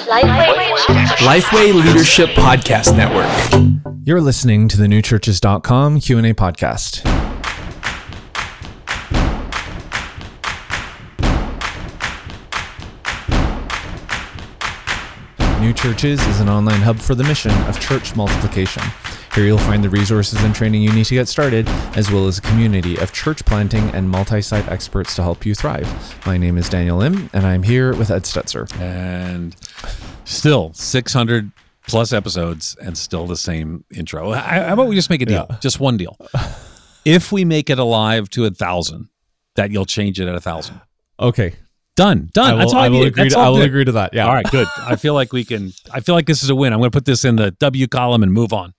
Lifeway Leadership Podcast Network. You're listening to the newchurches.com Q&A podcast. New Churches is an online hub for the mission of church multiplication. Here you'll find the resources and training you need to get started, as well as a community of church planting and multi-site experts to help you thrive. My name is Daniel Lim, and I'm here with Ed Stetzer. And still 600 plus episodes and still the same intro. How about we just make a deal? Yeah. Just one deal. If we make it alive to 1,000, that you'll change it at 1,000. Okay. Done. I will agree to that. Yeah. All right, good. I feel like this is a win. I'm going to put this in the W column and move on.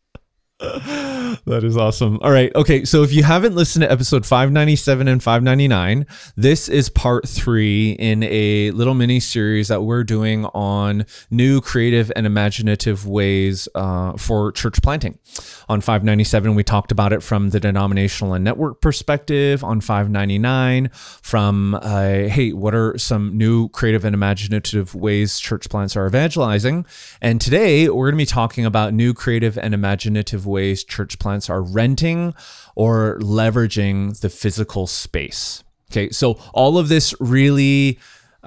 That is awesome. All right. Okay. So if you haven't listened to episode 597 and 599, this is part 3 in a little mini series that we're doing on new creative and imaginative ways for church planting. On 597, we talked about it from the denominational and network perspective. On 599, from, hey, what are some new creative and imaginative ways church plants are evangelizing? And today we're going to be talking about new creative and imaginative ways church plants are renting or leveraging the physical space. Okay, so all of this really,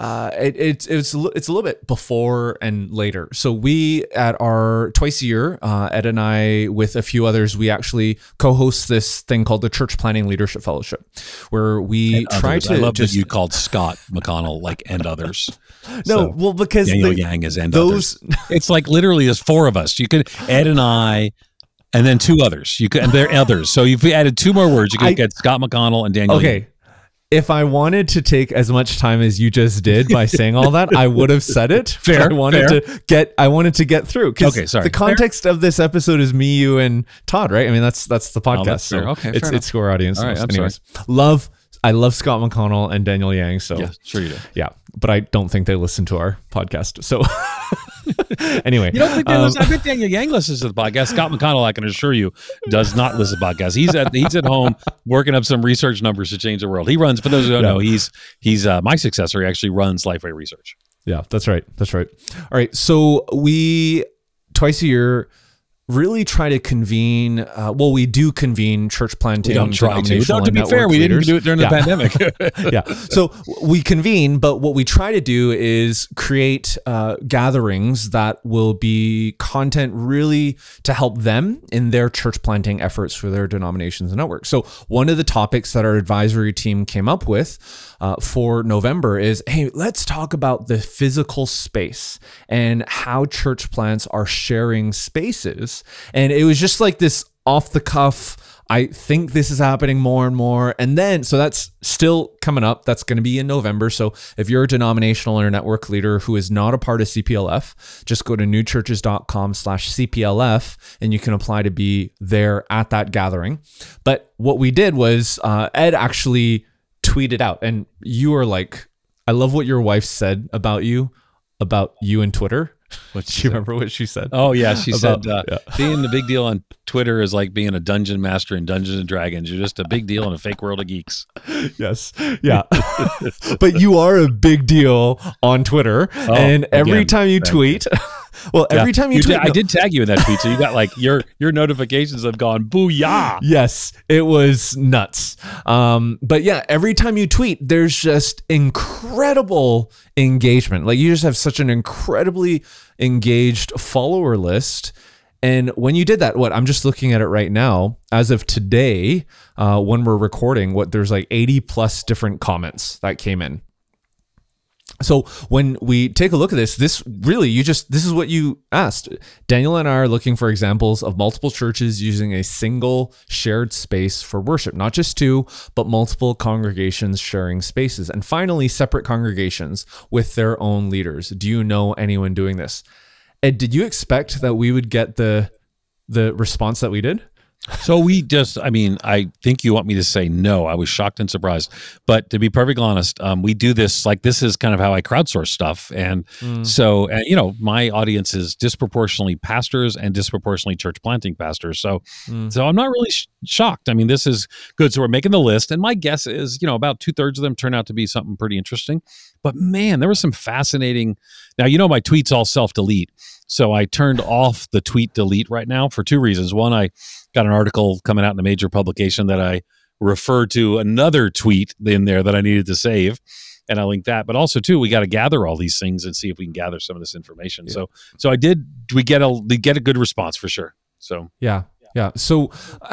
it's a little bit before and later. So we, at our twice a year, Ed and I, with a few others, we actually co-host this thing called the Church Planting Leadership Fellowship, where we try to. I love that you called Scott McConnell and others. No, well, because Daniel Yang is others. It's like literally there's 4 of us. You could Ed and I. And then 2 others. And they're others. So if we added 2 more words, you could get Scott McConnell and Daniel. Okay. Yang. If I wanted to take as much time as you just did by saying all that, I would have said it. Fair. I wanted to get through. Okay, sorry. The context of this episode is me, you, and Todd, right? I mean, that's the podcast. That's fair. Okay, it's to our audience. All right, anyways, I love Scott McConnell and Daniel Yang. So yeah, sure you do. Yeah, but I don't think they listen to our podcast. So anyway, you don't think they listen? I bet Daniel Yang listens to the podcast. Scott McConnell, I can assure you, does not listen to podcasts. He's at home working up some research numbers to change the world. He runs. For those who don't know, he's my successor. He actually runs Lifeway Research. Yeah, that's right. All right, so we twice a year really try to convene. We do convene church planting. We don't try to. To be fair, we didn't do it during the pandemic. Yeah. So we convene, but what we try to do is create gatherings that will be content really to help them in their church planting efforts for their denominations and networks. So one of the topics that our advisory team came up with for November is, hey, let's talk about the physical space and how church plants are sharing spaces. And it was just like this off the cuff, I think this is happening more and more. And then, so that's still coming up. That's going to be in November. So if you're a denominational or network leader who is not a part of CPLF, just go to newchurches.com/CPLF and you can apply to be there at that gathering. But what we did was Ed actually tweeted out, and you were like, I love what your wife said about you and Twitter. Do you remember what she said? Oh, yeah. She said, being the big deal on Twitter is like being a dungeon master in Dungeons and Dragons. You're just a big deal in a fake world of geeks. Yes. Yeah. But you are a big deal on Twitter. And every time you tweet, every time you tweet. I did tag you in that tweet. So you got like your notifications have gone booyah. Yes. It was nuts. But yeah, every time you tweet, there's just incredible engagement. Like you just have such an incredibly engaged follower list. And when you did that, I'm just looking at it right now, as of today, when we're recording, there's like 80 plus different comments that came in. So when we take a look at this is what you asked. Daniel and I are looking for examples of multiple churches using a single shared space for worship, not just 2, but multiple congregations sharing spaces. And finally, separate congregations with their own leaders. Do you know anyone doing this? Ed, did you expect that we would get the response that we did? So I think you want me to say no. I was shocked and surprised. But to be perfectly honest, we do this, like this is kind of how I crowdsource stuff. And so, my audience is disproportionately pastors and disproportionately church planting pastors. So I'm not really shocked. I mean, this is good. So we're making the list. And my guess is, about 2/3 of them turn out to be something pretty interesting. But man, there was some fascinating. Now, my tweets all self-delete. So I turned off the tweet delete right now for two reasons. One, I got an article coming out in a major publication that I referred to another tweet in there that I needed to save, and I linked that. But also, too, we got to gather all these things and see if we can gather some of this information. Yeah. So I did. We get a good response for sure. So yeah. So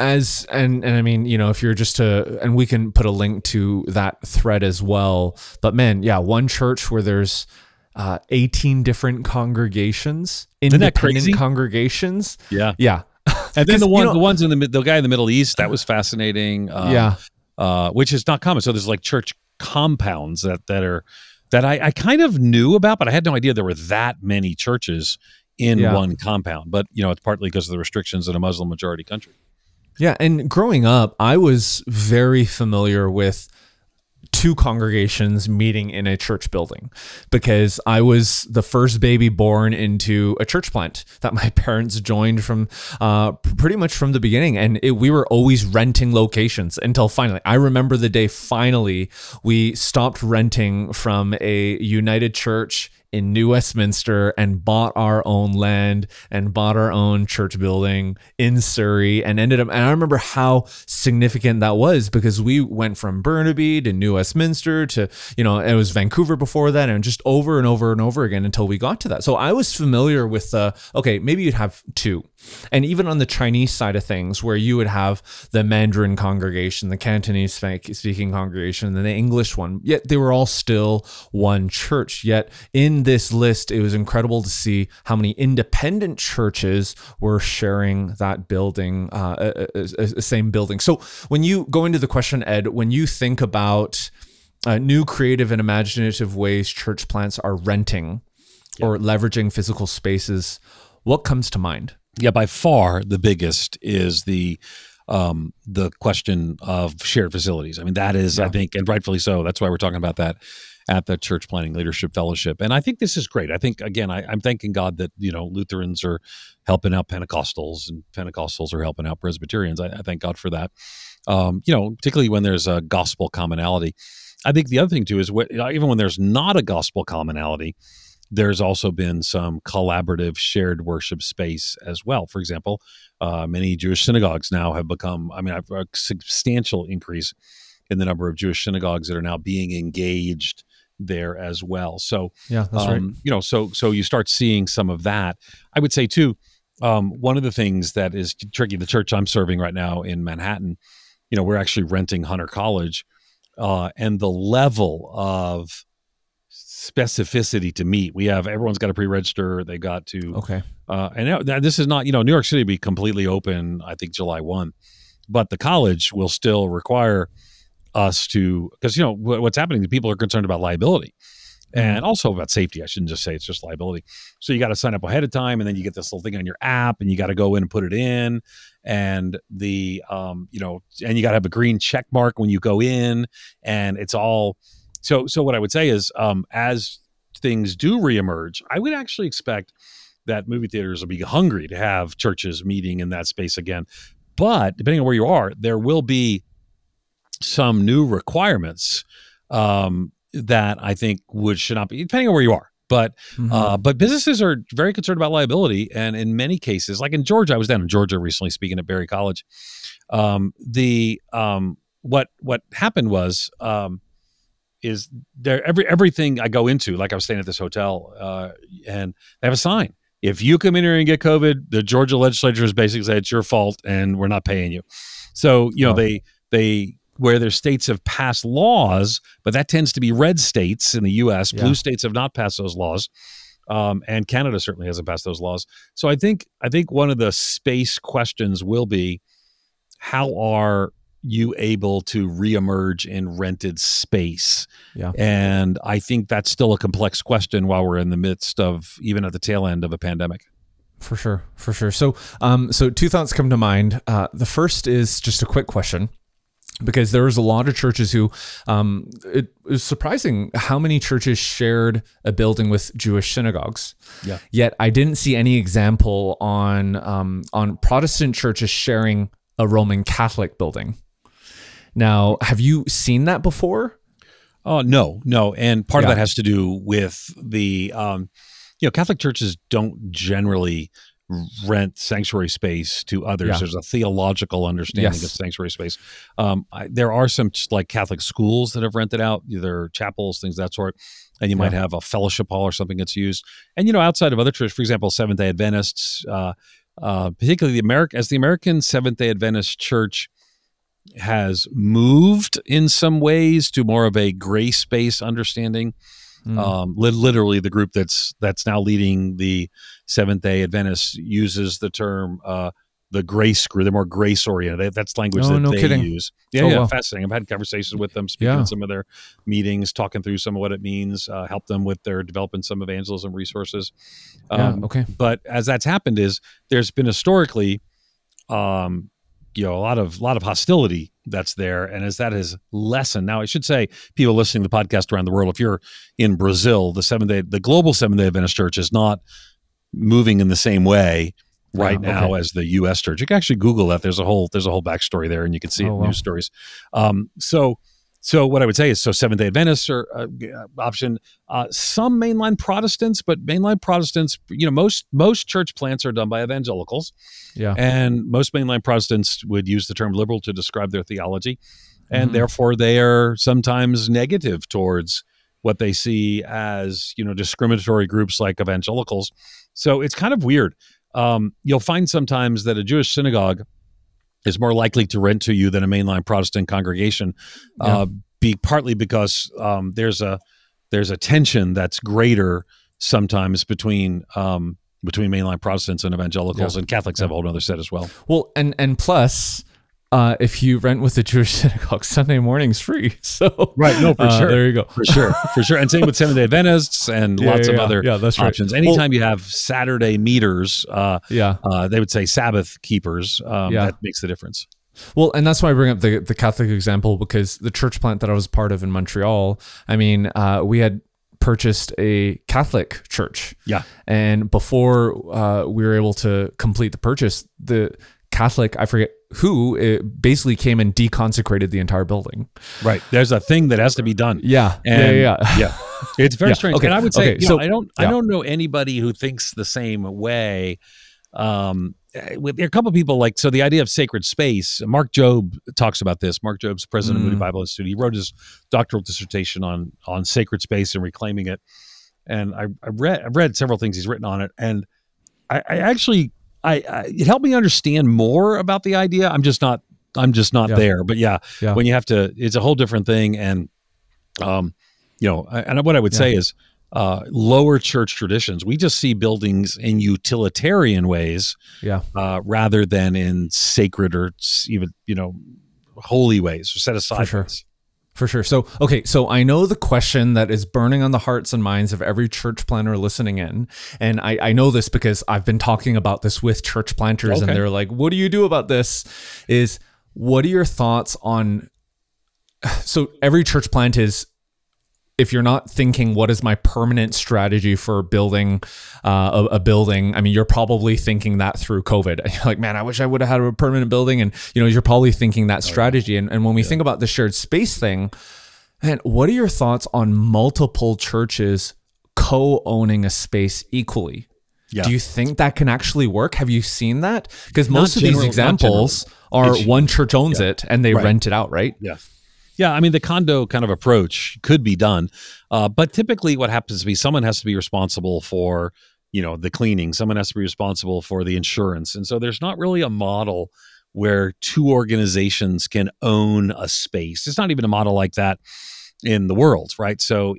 and I mean, if you're just and we can put a link to that thread as well. But man, yeah, one church where there's 18 different congregations, independent congregations. Yeah. And then the ones in the guy in the Middle East, that was fascinating. Which is not common. So there's like church compounds that I kind of knew about, but I had no idea there were that many churches in one compound. But it's partly because of the restrictions in a Muslim majority country. Yeah, and growing up, I was very familiar with two congregations meeting in a church building because I was the first baby born into a church plant that my parents joined from pretty much from the beginning. And we were always renting locations until finally, I remember the day finally we stopped renting from a United Church in New Westminster and bought our own land and bought our own church building in Surrey and I remember how significant that was because we went from Burnaby to New Westminster to, it was Vancouver before that and just over and over and over again until we got to that. So I was familiar with maybe you'd have two. And even on the Chinese side of things, where you would have the Mandarin congregation, the Cantonese speaking congregation, and then the English one, yet they were all still one church. Yet in this list, it was incredible to see how many independent churches were sharing that building, same building. So when you go into the question, Ed, when you think about new creative and imaginative ways church plants are renting or leveraging physical spaces, what comes to mind? Yeah, by far the biggest is the question of shared facilities. I mean, that is, I think, and rightfully so. That's why we're talking about that at the Church Planting Leadership Fellowship. And I think this is great. I think, again, I'm thanking God that, Lutherans are helping out Pentecostals and Pentecostals are helping out Presbyterians. I thank God for that, particularly when there's a gospel commonality. I think the other thing, too, is even when there's not a gospel commonality, there's also been some collaborative shared worship space as well. For example, many Jewish synagogues now have become, a substantial increase in the number of Jewish synagogues that are now being engaged there as well. So, yeah, that's right. So you start seeing some of that. I would say too, one of the things that is tricky, the church I'm serving right now in Manhattan, we're actually renting Hunter College, and the level of specificity to meet. Everyone's got to pre-register. They got to, and this is not, New York City will be completely open, I think July 1, but the college will still require us to, because, what's happening, people are concerned about liability and also about safety. I shouldn't just say it's just liability. So you got to sign up ahead of time and then you get this little thing on your app and you got to go in and put it in. And and you got to have a green check mark when you go in, and it's all, So what I would say is, as things do reemerge, I would actually expect that movie theaters will be hungry to have churches meeting in that space again. But depending on where you are, there will be some new requirements that I think should not be, depending on where you are. But but businesses are very concerned about liability, and in many cases, like in Georgia, I was down in Georgia recently speaking at Berry College. What happened was. Is there everything I go into, like I was staying at this hotel, and they have a sign. If you come in here and get COVID, the Georgia legislature has basically said it's your fault and we're not paying you. So, they where their states have passed laws, but that tends to be red states in the U.S. Blue states have not passed those laws. And Canada certainly hasn't passed those laws. So I think one of the space questions will be, how are you able to reemerge in rented space? Yeah. And I think that's still a complex question while we're in the midst of, even at the tail end of a pandemic. For sure. So two thoughts come to mind. The first is just a quick question, because there was a lot of churches who, it was surprising how many churches shared a building with Jewish synagogues. Yeah. Yet I didn't see any example on Protestant churches sharing a Roman Catholic building. Now, have you seen that before? Oh, no. And part of Yeah. that has to do with the, Catholic churches don't generally rent sanctuary space to others. Yeah. There's a theological understanding Yes. of sanctuary space. There are some like Catholic schools that have rented out, either chapels, things of that sort. And you might have a fellowship hall or something that's used. And, outside of other churches, for example, Seventh-day Adventists, particularly the American Seventh-day Adventist Church has moved in some ways to more of a grace-based understanding. Literally, the group that's now leading the Seventh-day Adventists uses the term the grace group. They're more grace-oriented. That's language that they kidding. use. Wow. Fascinating. I've had conversations with them, speaking at some of their meetings, talking through some of what it means, help them with their developing some evangelism resources. But as that's happened, there's been historically, a lot of hostility that's there, and as that has lessened. Now, I should say, people listening to the podcast around the world, if you're in Brazil, the global Seventh-day Adventist Church is not moving in the same way now as the U.S. Church. You can actually Google that. There's a whole backstory there, and you can see it in news stories. So what I would say is, Seventh-day Adventists are option. Some mainline Protestants, but mainline Protestants, most church plants are done by evangelicals. Yeah. And most mainline Protestants would use the term liberal to describe their theology. And therefore they are sometimes negative towards what they see as, discriminatory groups like evangelicals. So it's kind of weird. You'll find sometimes that a Jewish synagogue is more likely to rent to you than a mainline Protestant congregation, partly because there's a tension that's greater sometimes between mainline Protestants and evangelicals, and Catholics have a whole other set as well. Well, and plus, if you rent with the Jewish synagogue, Sunday morning's free. So right, no, for sure, there you go, for sure, and same with Seventh-day Adventists and lots of other that's options. Right. Anytime you have Saturday meters, they would say Sabbath keepers. That makes the difference. Well, and that's why I bring up the Catholic example, because the church plant that I was part of in Montreal, I mean, we had purchased a Catholic church. Yeah. And before we were able to complete the purchase, the Catholic, I forget who, it basically came and deconsecrated the entire building. Right. There's a thing that has to be done. Yeah. Yeah. It's very strange. Okay. And I would say, so I don't know anybody who thinks the same way. There are a couple of people so the idea of sacred space, Mark Jobe talks about this. Mark Jobe's president of Moody Bible Institute. He wrote his doctoral dissertation on sacred space and reclaiming it. And I've read several things he's written on it. And I actually, it helped me understand more about the idea. I'm just not there. But when you have to, it's a whole different thing. And, and what I would say is, lower church traditions, we just see buildings in utilitarian ways, rather than in sacred or even, holy ways or set aside ways. For sure. So I know the question that is burning on the hearts and minds of every church planter listening in. And I know this because I've been talking about this with church planters, and they're like, what do you do about this? Is what are your thoughts on, so every church plant is, if you're not thinking, what is my permanent strategy for building a building? I mean, you're probably thinking that through COVID. You're like, man, I wish I would have had a permanent building. And, you're probably thinking that strategy. And when we think about the shared space thing, man, what are your thoughts on multiple churches co-owning a space equally? Yeah. Do you think that can actually work? Have you seen that? Because most of these examples are one church owns it and they rent it out, right? Yeah. Yeah, I mean, the condo kind of approach could be done, but typically what happens to be someone has to be responsible for, the cleaning. Someone has to be responsible for the insurance. And so there's not really a model where two organizations can own a space. It's not even a model like that in the world, right? So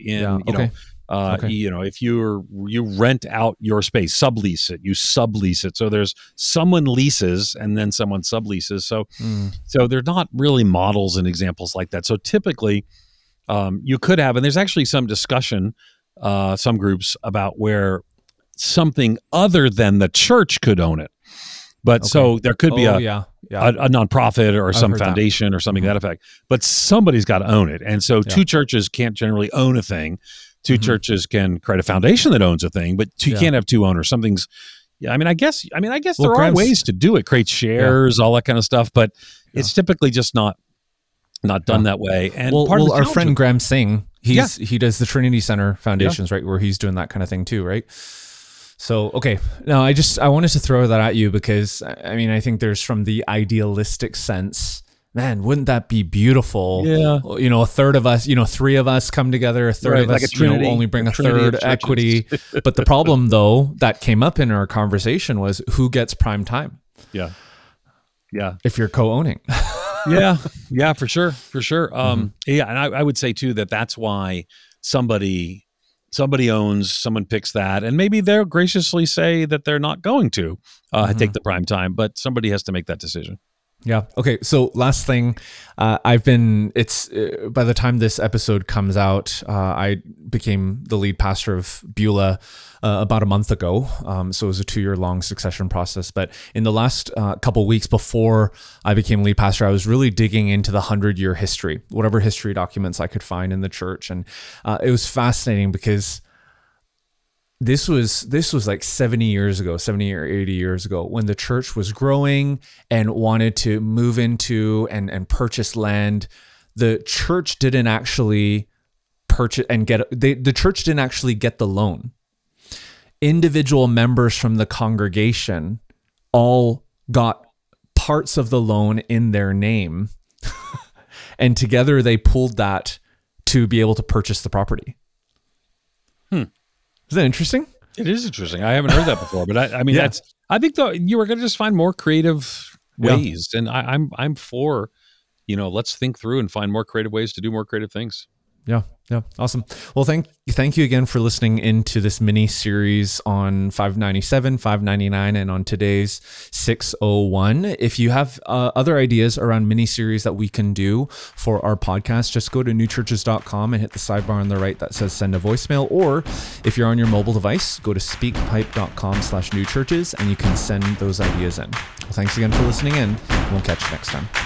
if you rent out your space, you sublease it. So there's someone leases and then someone subleases. So they're not really models and examples like that. So typically you could have, and there's actually some discussion, some groups about where something other than the church could own it. But so there could be a nonprofit or some foundation or something to that effect, but somebody's got to own it. And so two churches can't generally own a thing. Two churches can create a foundation that owns a thing, but you can't have two owners. I guess there are ways to do it, create shares, all that kind of stuff, but it's typically just not done that way. And our friend Graham Singh, He does the Trinity Center Foundations, right? Where he's doing that kind of thing too, right? So, okay. No, I wanted to throw that at you because I think there's, from the idealistic sense, man, wouldn't that be beautiful? Yeah. A third of us, 3 of us come together, a third of like us, a Trinity, only bring a Trinity third of equity. But the problem, though, that came up in our conversation was who gets prime time? Yeah. Yeah. If you're co-owning. Yeah, for sure. Yeah. And I would say too, that's why somebody owns, someone picks that, and maybe they'll graciously say that they're not going to take the prime time, but somebody has to make that decision. Yeah. Okay. So last thing, by the time this episode comes out, I became the lead pastor of Beulah about a month ago. So it was a 2-year-long succession process. But in the last couple of weeks before I became lead pastor, I was really digging into the 100-year history, whatever history documents I could find in the church. And it was fascinating because this was like 70 or 80 years ago, when the church was growing and wanted to move into and purchase land. The church didn't actually purchase and the church didn't actually get the loan. Individual members from the congregation all got parts of the loan in their name, and together they pulled that to be able to purchase the property. Is that interesting? It is interesting. I haven't heard that before, but I think though you were going to just find more creative ways, and I'm for, let's think through and find more creative ways to do more creative things. Yeah. Awesome. Well, thank you again for listening into this mini series on 597, 599, and on today's 601. If you have other ideas around mini series that we can do for our podcast, just go to newchurches.com and hit the sidebar on the right that says send a voicemail. Or if you're on your mobile device, go to speakpipe.com/newchurches and you can send those ideas in. Well, thanks again for listening in. We'll catch you next time.